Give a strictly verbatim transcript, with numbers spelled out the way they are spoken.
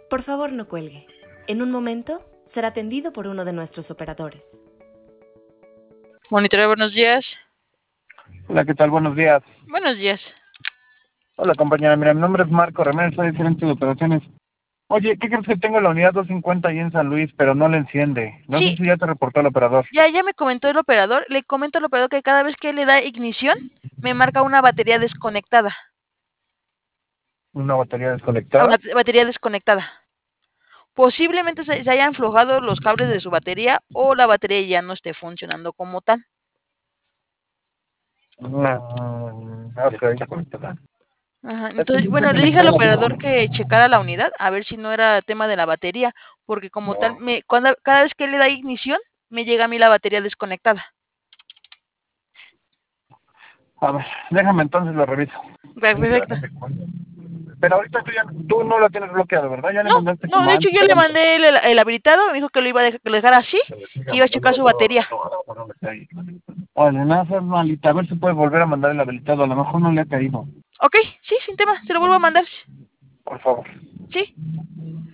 Por favor, no cuelgue. En un momento será atendido por uno de nuestros operadores. Monitoreo, buenos días. Hola, ¿qué tal? Buenos días. Buenos días. Hola, compañera. Mira, mi nombre es Marco Reméndez, soy gerente de operaciones. Oye, ¿qué crees que tengo la unidad doscientos cincuenta ahí en San Luis, pero no le enciende? No Sí. sé si ya te reportó el operador. Ya, ya me comentó el operador. Le comento al operador que cada vez que le da ignición, me marca una batería desconectada. ¿Una batería desconectada? Una batería desconectada. Posiblemente se, se hayan aflojado los cables de su batería o la batería ya no esté funcionando como tal. No, ok. Ajá, entonces, bueno, le dije al operador que checara la unidad a ver si no era tema de la batería, porque como tal, me, cuando, cada vez que le da ignición, me llega a mí la batería desconectada. A ver, déjame entonces lo reviso. Perfecto. Pero ahorita tú, ya, tú no lo tienes bloqueado, ¿verdad? Ya le No, mandaste no, de hecho yo le mandé el, el habilitado, me dijo que lo iba a dejar, que lo dejara así, que iba a checar su batería. Oye, nada, es malita, a ver si puede volver a mandar el habilitado, a lo mejor no le ha caído. Ok, sí, sin tema, se lo vuelvo a mandar. Por favor. Sí.